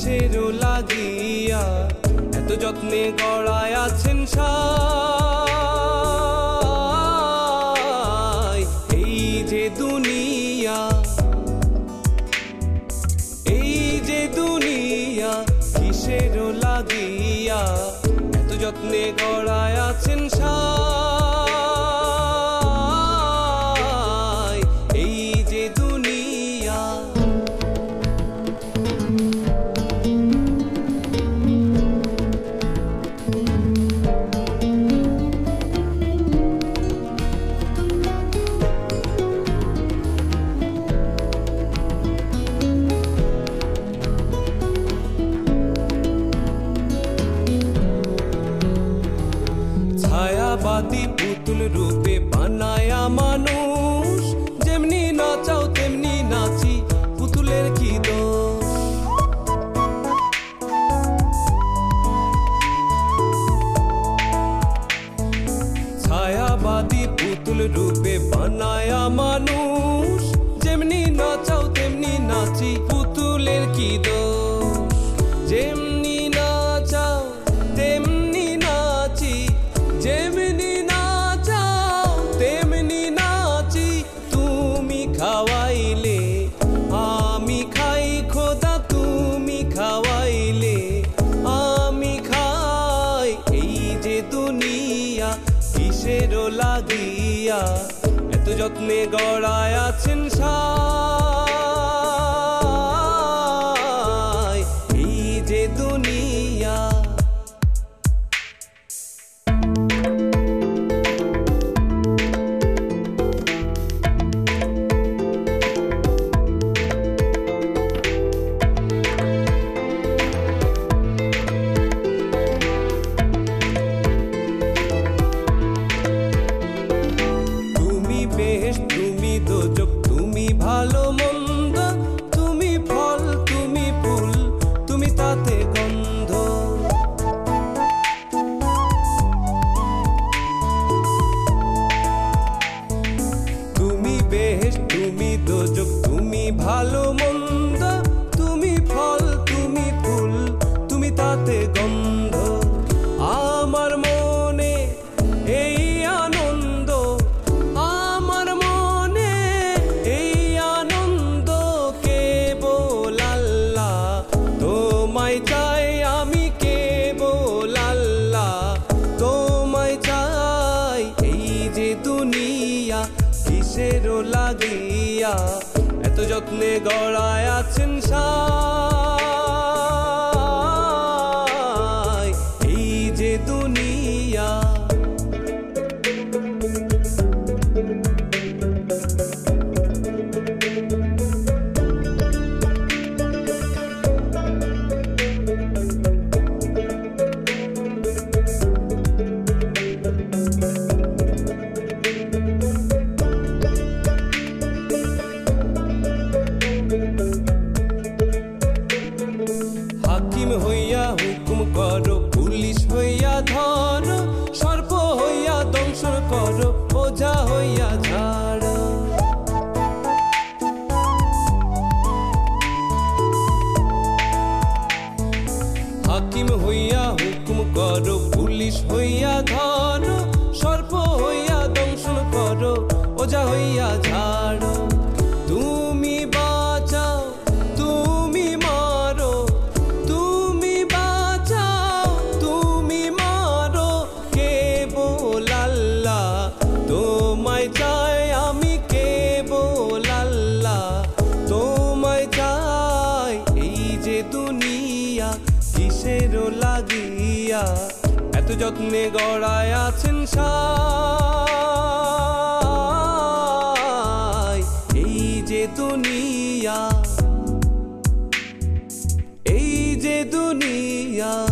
কিসেরও লাগিয়া এত যত্নে গড়ায় আছেন সাই। এই যে দুনিয়া, এই যে দুনিয়া, কিসেরও লাগিয়া এত যত্নে গড়ায় আছেন সাই। এই যে দুনিয়া, ছায়াবাদী পুতুল রূপে বানায়া মানুষ, যেমনি নাচাও তেমনি নাচি, পুতুলের কি দোষ। ছায়াবাদী পুতুল রূপে বানায়া মানুষ, যেমনি নাচাও তেমনি নাচি, পুতুলের কি দোষ। যেমনি নাচাও তেমনি নাচি, যেমনি নাচাও তেমনি নাচি, তুমি খাওয়াইলে আমি খাই খোদা, তুমি খাওয়াইলে আমি খাই। এই যে দুনিয়া, কিসেরও লাগিয়া এত যত্নে গড়ায় আছেন সাই। এই যে দুনিয়া, তুমি দোজক, তুমি ভালো মন্দ, তুমি ফল তুমি ফুল, তুমি তাতে গন্ধ। তুমি বেহেশ তুমি দোজক, তুমি ভালো মন্দ, তুমি ফল তুমি ফুল, তুমি তাতে গন্ধ। আমার মনে এই আনন্দ, আমার মনে এই আনন্দ, কেবল আল্লাহ তোমায় চাই, আমি কেবল আল্লাহ তোমায় চাই। এই যে দুনিয়া, কিসেরও লাগিয়া এত যত্নে গড়ায় আছেন সাই। এই যে দুনিয়া, হাকিম হইয়া হুকুম করো, পুলিশ হইয়া ধরো, সর্প হইয়া দংশন করো, ওঝা হইয়া ঝাড়ো। হাকিম হইয়া হুকুম করো, পুলিশ হইয়া ধরো, সর্প হইয়া দংশন করো, ওঝা হইয়া ঝাড়ো। তুমি বাঁচাও তুমি মারো, তুমি বাঁচাও তুমি মারো, কেবল আল্লাহ তোমায় চাই, আমি কেবল আল্লাহ তোমায় চাই। এই যে দুনিয়া, কিসেরও লাগিয়া এত যত্নে গড়ায় আছেন সাই। এই যে দুনিয়া, এই যে দুনিয়া।